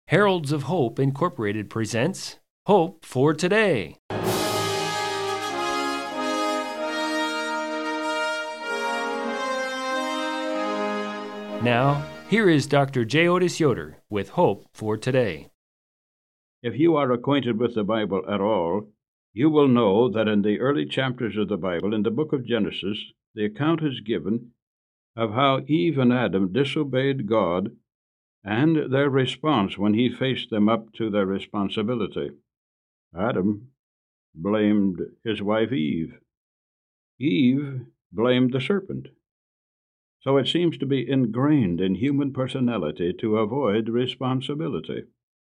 Heralds of Hope Incorporated presents Hope for Today. Now, here is Dr. J. Otis Yoder with Hope for Today. If you are acquainted with the Bible at all, you will know that in the early chapters of the Bible, in the book of Genesis, the account is given of how Eve and Adam disobeyed God and their response when he faced them up to their responsibility. Adam blamed his wife Eve. Eve blamed the serpent. So it seems to be ingrained in human personality to avoid responsibility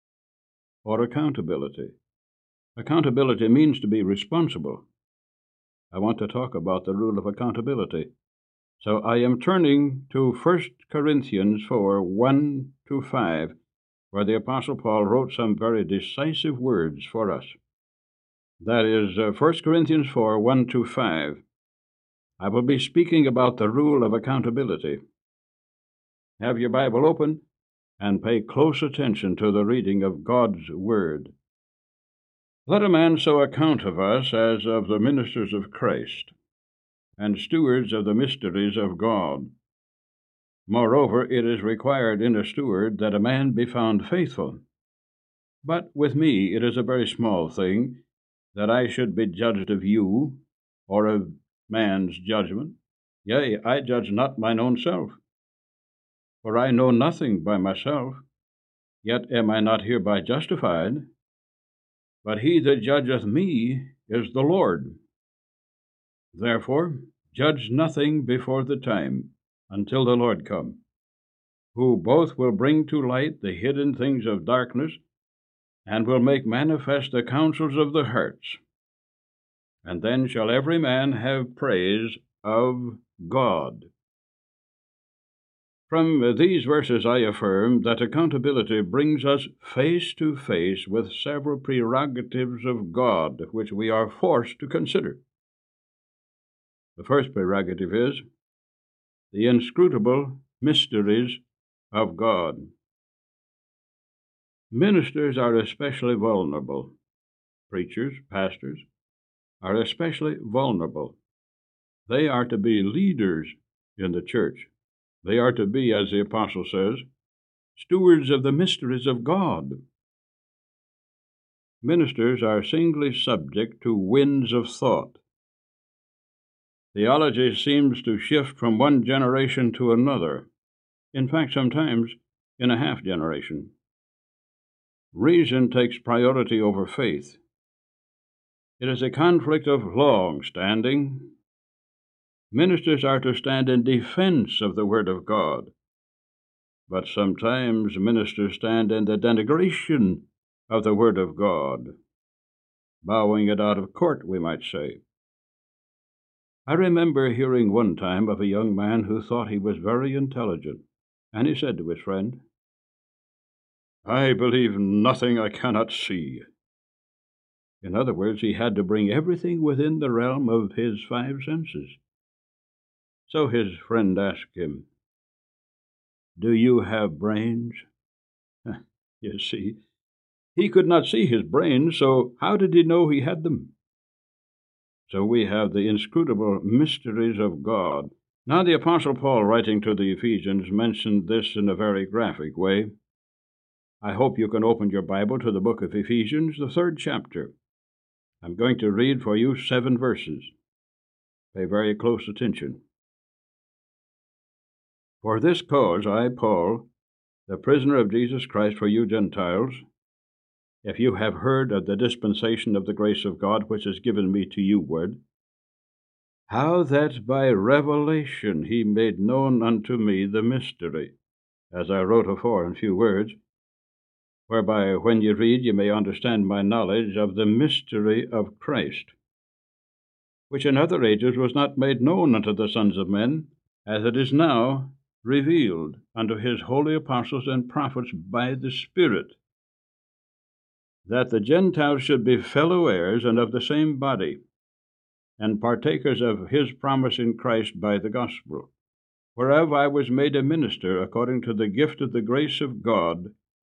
or accountability. Accountability means to be responsible. I want to talk about the rule of accountability. So I am turning to 1 Corinthians 4, 1-5, where the Apostle Paul wrote some very decisive words for us. That is 1 Corinthians 4, 1-5. I will be speaking about the rule of accountability. Have your Bible open and pay close attention to the reading of God's Word. Let a man so account of us as of the ministers of Christ, and stewards of the mysteries of God. Moreover, it is required in a steward that a man be found faithful. But with me it is a very small thing that I should be judged of you, or of man's judgment. Yea, I judge not mine own self. For I know nothing by myself, yet am I not hereby justified. But he that judgeth me is the Lord. Therefore, judge nothing before the time, until the Lord come, who both will bring to light the hidden things of darkness, and will make manifest the counsels of the hearts. And then shall every man have praise of God. From these verses I affirm that accountability brings us face to face with several prerogatives of God, which we are forced to consider. The first prerogative is the inscrutable mysteries of God. Ministers are especially vulnerable. Preachers, pastors, are especially vulnerable. They are to be leaders in the church. They are to be, as the apostle says, stewards of the mysteries of God. Ministers are singly subject to winds of thought. Theology seems to shift from one generation to another, in fact, sometimes in a half generation. Reason takes priority over faith. It is a conflict of long standing. Ministers are to stand in defense of the Word of God, but sometimes ministers stand in the denigration of the Word of God, bowing it out of court, we might say. I remember hearing one time of a young man who thought he was very intelligent, and he said to his friend, "I believe nothing I cannot see." In other words, he had to bring everything within the realm of his five senses. So his friend asked him, "Do you have brains?" You see, he could not see his brains, so how did he know he had them? So we have the inscrutable mysteries of God. Now the Apostle Paul, writing to the Ephesians, mentioned this in a very graphic way. I hope you can open your Bible to the book of Ephesians, the 3rd chapter. I'm going to read for you 7 verses. Pay very close attention. "For this cause I, Paul, the prisoner of Jesus Christ for you Gentiles, if you have heard of the dispensation of the grace of God which is given me to you ward, how that by revelation he made known unto me the mystery, as I wrote afore in few words, whereby when you read you may understand my knowledge of the mystery of Christ, which in other ages was not made known unto the sons of men, as it is now revealed unto his holy apostles and prophets by the Spirit, that the Gentiles should be fellow heirs and of the same body, and partakers of his promise in Christ by the gospel, whereof I was made a minister according to the gift of the grace of God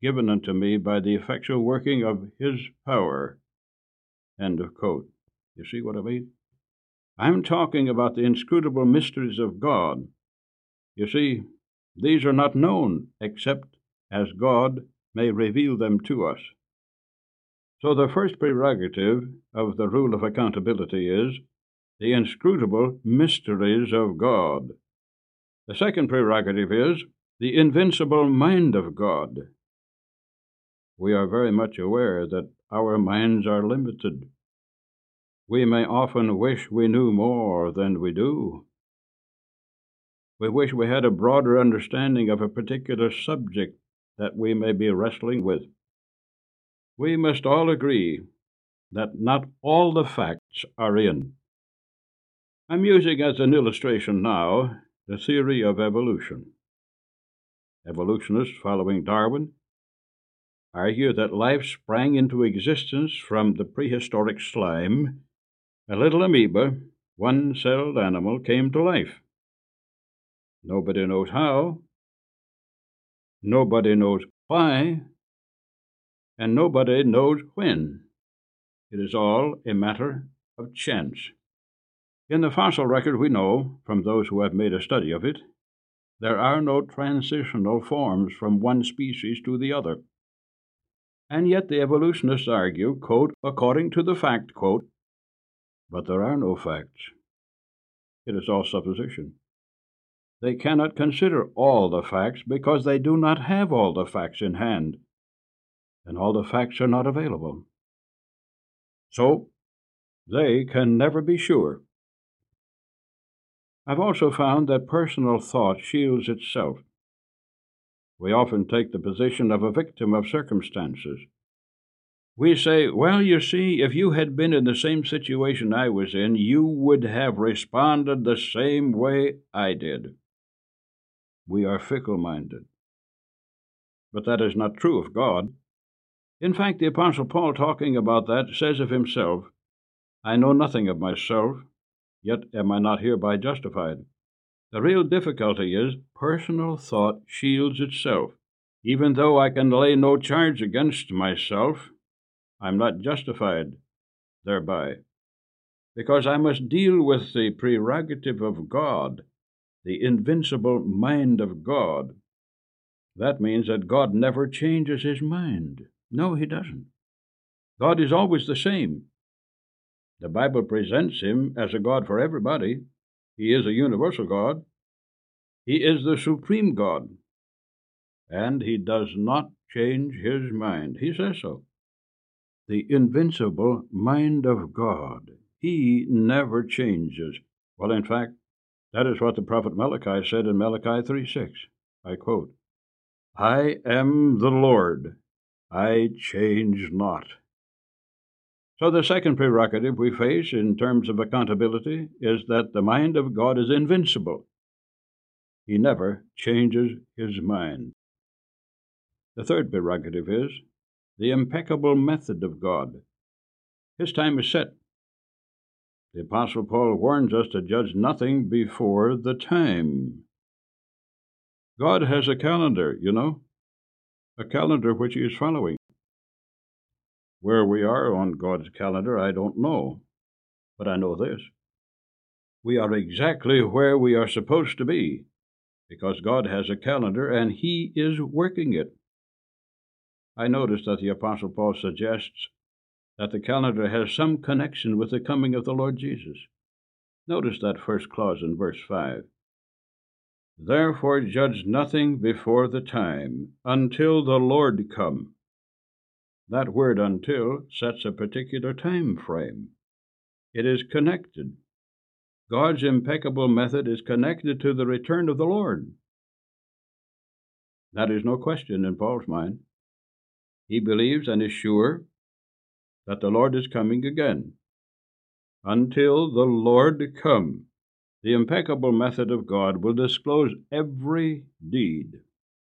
given unto me by the effectual working of his power. End of quote. You see what I mean? I'm talking about the inscrutable mysteries of God. You see, these are not known except as God may reveal them to us. So the first prerogative of the rule of accountability is the inscrutable mysteries of God. The second prerogative is the invincible mind of God. We are very much aware that our minds are limited. We may often wish we knew more than we do. We wish we had a broader understanding of a particular subject that we may be wrestling with. We must all agree that not all the facts are in. I'm using as an illustration now the theory of evolution. Evolutionists following Darwin argue that life sprang into existence from the prehistoric slime. A little amoeba, one-celled animal, came to life. Nobody knows how, nobody knows why, and nobody knows when. It is all a matter of chance. In the fossil record, we know, from those who have made a study of it, there are no transitional forms from one species to the other. And yet the evolutionists argue, quote, according to the fact, quote, but there are no facts. It is all supposition. They cannot consider all the facts because they do not have all the facts in hand, and all the facts are not available. So, they can never be sure. I've also found that personal thought shields itself. We often take the position of a victim of circumstances. We say, well, you see, if you had been in the same situation I was in, you would have responded the same way I did. We are fickle-minded. But that is not true of God. In fact, the Apostle Paul, talking about that, says of himself, I know nothing of myself, yet am I not hereby justified. The real difficulty is personal thought shields itself. Even though I can lay no charge against myself, I'm not justified thereby, because I must deal with the prerogative of God, the invincible mind of God. That means that God never changes his mind. No, he doesn't. God is always the same. The Bible presents him as a God for everybody. He is a universal God. He is the supreme God. And he does not change his mind. He says so. The invincible mind of God. He never changes. Well, in fact, that is what the prophet Malachi said in Malachi 3:6. I quote, I am the Lord, I change not. So the second prerogative we face in terms of accountability is that the mind of God is invincible. He never changes his mind. The third prerogative is the impeccable method of God. His time is set. The Apostle Paul warns us to judge nothing before the time. God has a calendar, a calendar which he is following. Where we are on God's calendar, I don't know, but I know this. We are exactly where we are supposed to be, because God has a calendar and he is working it. I notice that the Apostle Paul suggests that the calendar has some connection with the coming of the Lord Jesus. Notice that first clause in verse 5. Therefore judge nothing before the time, until the Lord come. That word until sets a particular time frame. It is connected. God's impeccable method is connected to the return of the Lord. That is no question in Paul's mind. He believes and is sure that the Lord is coming again. Until the Lord come, the impeccable method of God will disclose every deed.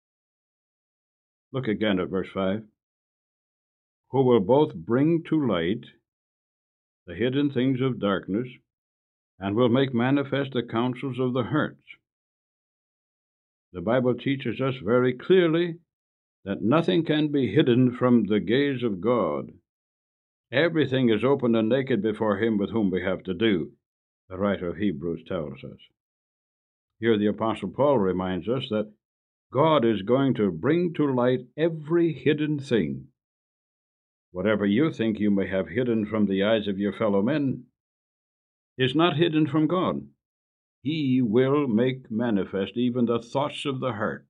Look again at verse 5. Who will both bring to light the hidden things of darkness, and will make manifest the counsels of the hearts. The Bible teaches us very clearly that nothing can be hidden from the gaze of God. Everything is open and naked before him with whom we have to do, the writer of Hebrews tells us. Here the Apostle Paul reminds us that God is going to bring to light every hidden thing. Whatever you think you may have hidden from the eyes of your fellow men is not hidden from God. He will make manifest even the thoughts of the heart.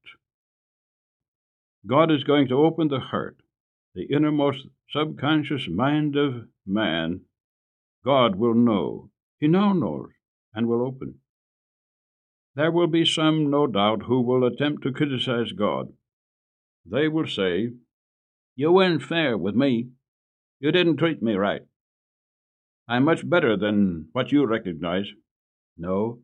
God is going to open the heart, the innermost subconscious mind of man. God will know. He now knows and will open. There will be some, no doubt, who will attempt to criticize God. They will say, "You weren't fair with me. You didn't treat me right. I'm much better than what you recognize." No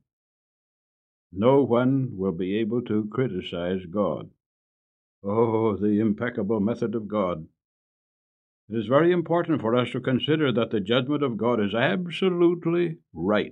one will be able to criticize God. Oh, the impeccable method of God. It is very important for us to consider that the judgment of God is absolutely right.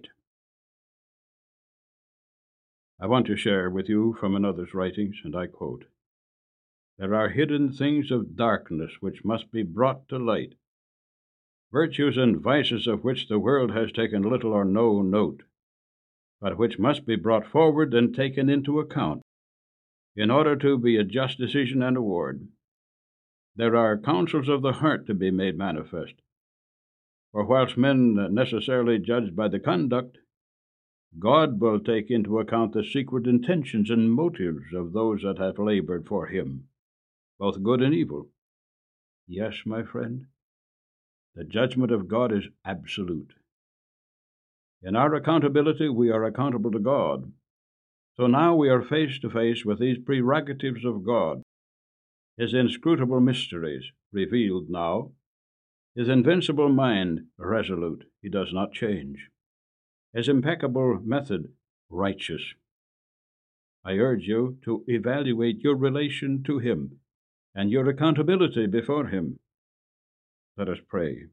I want to share with you from another's writings, and I quote, "There are hidden things of darkness which must be brought to light, virtues and vices of which the world has taken little or no note, but which must be brought forward and taken into account in order to be a just decision and award. There are counsels of the heart to be made manifest, for whilst men necessarily judge by the conduct, God will take into account the secret intentions and motives of those that have labored for him, both good and evil." Yes, my friend, the judgment of God is absolute. In our accountability, we are accountable to God. So now we are face to face with these prerogatives of God, his inscrutable mysteries revealed now, his invincible mind resolute, he does not change, his impeccable method righteous. I urge you to evaluate your relation to him and your accountability before him. Let us pray.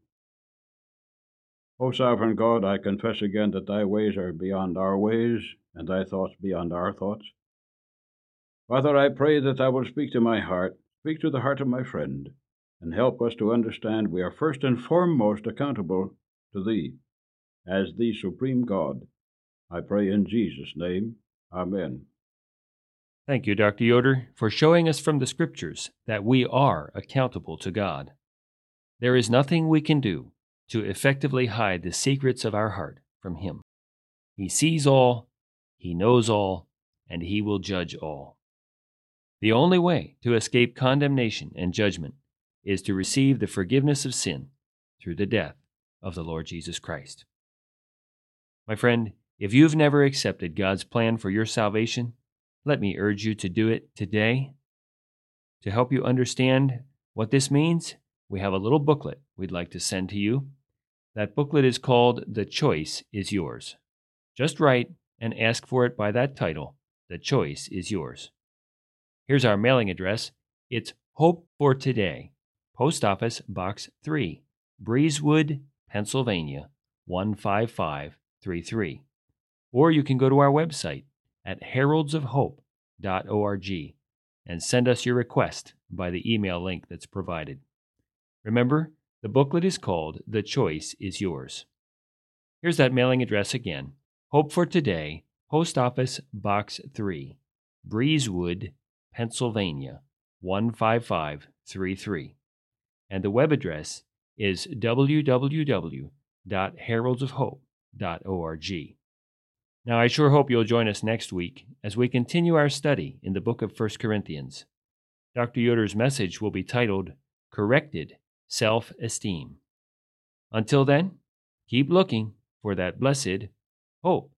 O sovereign God, I confess again that thy ways are beyond our ways, and thy thoughts beyond our thoughts. Father, I pray that thou wilt speak to my heart, speak to the heart of my friend, and help us to understand we are first and foremost accountable to thee, as the supreme God. I pray in Jesus' name. Amen. Thank you, Dr. Yoder, for showing us from the Scriptures that we are accountable to God. There is nothing we can do to effectively hide the secrets of our heart from him. He sees all, he knows all, and he will judge all. The only way to escape condemnation and judgment is to receive the forgiveness of sin through the death of the Lord Jesus Christ. My friend, if you've never accepted God's plan for your salvation, let me urge you to do it today. To help you understand what this means, we have a little booklet we'd like to send to you. That booklet is called The Choice is Yours. Just write and ask for it by that title, The Choice is Yours. Here's our mailing address. It's Hope for Today, Post Office Box 3, Breezewood, Pennsylvania, 15533. Or you can go to our website at heraldsofhope.org and send us your request by the email link that's provided. Remember, the booklet is called The Choice is Yours. Here's that mailing address again. Hope for Today, Post Office Box 3, Breezewood, Pennsylvania, 15533. And the web address is www.heraldsofhope.org. Now, I sure hope you'll join us next week as we continue our study in the book of 1 Corinthians. Dr. Yoder's message will be titled, Corrected Self-Esteem. Until then, keep looking for that blessed hope.